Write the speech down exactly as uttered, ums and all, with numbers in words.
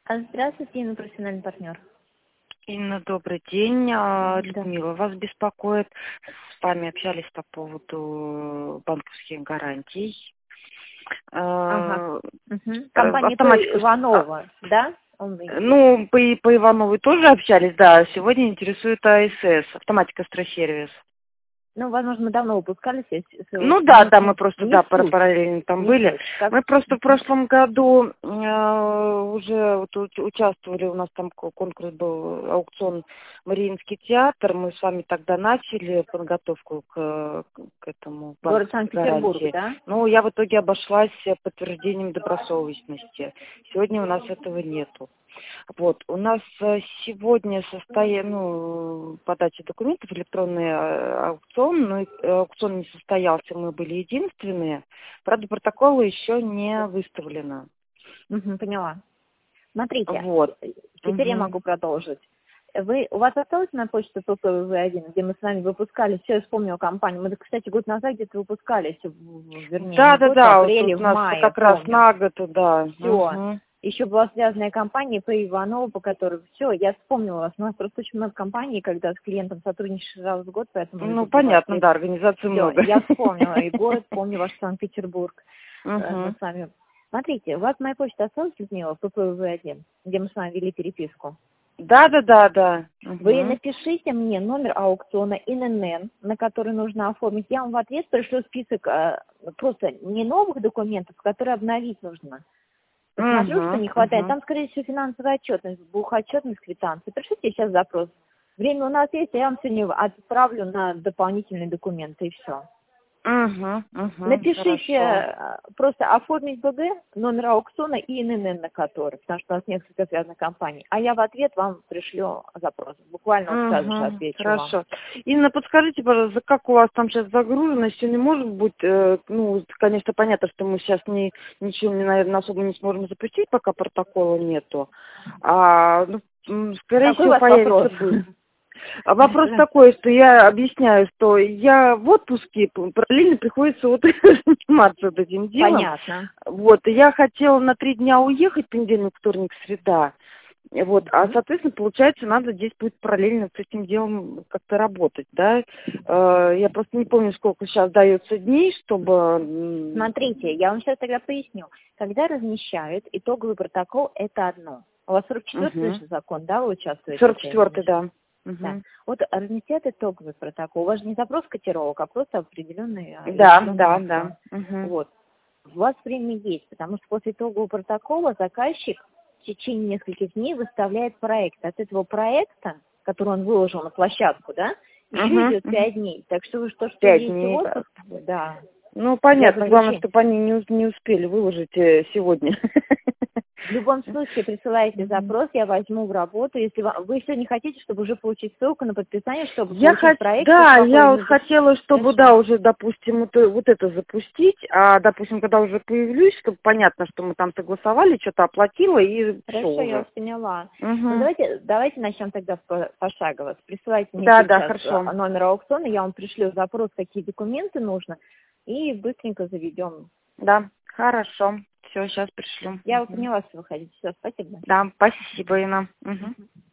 А, Здравствуйте, Инна, профессиональный партнер. Инна, добрый день. А, Да. Людмила вас беспокоит. С вами общались по поводу банковских гарантий. Ага. А, Угу. э, Компания П. Автоматика. а, Иванова, да? Он вы- Ну, по, по Ивановой тоже общались, да. Сегодня интересует АСС, автоматика стресс-сервис. Ну, возможно, мы давно выпускались, если если Ну вот да, не, да, мы не, просто, не да, пара- суть, параллельно там не были. суть. Как... Мы просто в прошлом году э, уже вот у- участвовали, у нас там ко- конкурс был, аукцион «Мариинский театр». Мы с вами тогда начали подготовку к, к этому Город банковской Санкт-Петербург, гарантии. да? Но я в итоге обошлась подтверждением добросовестности. Сегодня у нас этого нету. Вот, у нас э, сегодня состоя... ну, подача документов, электронный э, аукцион, но э, аукцион не состоялся, мы были единственные. Правда, протокола еще не выставлено. Угу, поняла. Смотрите, Вот. теперь я Мгм. могу продолжить. Вы, у вас осталась на почте П П В один, где мы с вами выпускали, все, я вспомнила компанию. Мы, кстати, год назад где-то выпускались, в- вернее, Да, не да, год, в да, вот апреле, тут в у нас мае, как раз помню. на год, да. Все. Мгм. Еще была связанная компания П. Иванова, по которой все, я вспомнила вас. У нас просто очень много компаний, когда с клиентом сотрудничаешь раз в год, поэтому Ну, тут бывает. понятно, да, организаций Все, много. я вспомнила и город, помню ваш Санкт-Петербург. Э, Мы Мгм. с вами. Смотрите, у вас моя почта осталась, Людмила, П П В один, где мы с вами вели переписку. Да, да, да, да. Вы Мгм. напишите мне номер аукциона Ин Эн Эн, на который нужно оформить. Я вам в ответ пришлю список э, просто не новых документов, которые обновить нужно. Посмотрю, что Мгм. не хватает. Мгм. Там, скорее всего, финансовая отчетность, бухотчетность, квитанции. Пришлите сейчас запрос. Время у нас есть, я вам сегодня отправлю на дополнительные документы и все. Мгм. Мгм. Напишите Хорошо. э, просто оформить Б Г, номер аукциона и Ин Эн Эн на который, потому что у нас несколько связанных компаний. А я в ответ вам пришлю запрос. Буквально вот сразу же Угу, отвечу вам. хорошо. Инна, подскажите, пожалуйста, как у вас там сейчас загруженность? Не может быть, э, ну, конечно, понятно, что мы сейчас не, ничего, не, наверное, особо не сможем запустить, пока протокола нету. А, ну, м, скорее Какой у всего, вас вопрос? появится быстро. А вопрос такой, что я объясняю, что я в отпуске, п- параллельно приходится вот заниматься вот этим делом. Понятно. Вот, и я хотела на три дня уехать, понедельник, вторник, среда. Вот, а, Мгм. соответственно, получается, надо здесь будет параллельно с этим делом как-то работать, да. Э, Я просто не помню, сколько сейчас дается дней, чтобы... м, Смотрите, я вам сейчас тогда поясню. Когда размещают итоговый протокол, это одно. У вас сорок четвёртый Мгм. же закон, да, вы участвуете сорок в этой четвёртый, размещении? да. Да. Мгм. Вот разместят итоговый протокол. У вас же не запрос котировок, а просто определенный а, Да, электронный да, аукцион. да. Мгм. Вот. У вас время есть, потому что после итогового протокола заказчик в течение нескольких дней выставляет проект. От этого проекта, который он выложил на площадку, да, еще Мгм. идет Мгм. пять дней. Так что вы что, что Пять едете в дней, да. отпуск, да, Ну, для понятно, главное, заключения. чтобы они не, ус- не успели выложить э, сегодня. В любом случае присылайте Мгм. запрос, я возьму в работу. Если вам, вы сегодня хотите, чтобы уже получить ссылку на подписание, чтобы Я получить хот... проект и Да, я спокойно вот написать. хотела, чтобы, Хорошо. да, уже, допустим, это, вот это запустить, а, допустим, когда уже появлюсь, чтобы понятно, что мы там согласовали, что-то оплатила, и все Хорошо, я уже. вас поняла. Ну, Угу. давайте, давайте начнем тогда по- пошагово. Присылайте мне Да, да, сейчас хорошо. а, номер аукциона, я вам пришлю запрос, какие документы нужно, и быстренько заведем. Да, хорошо. Все, сейчас пришлю. Я Мгм. поняла, что вы хотите. Все, спасибо. Да, спасибо, Инна. Мгм.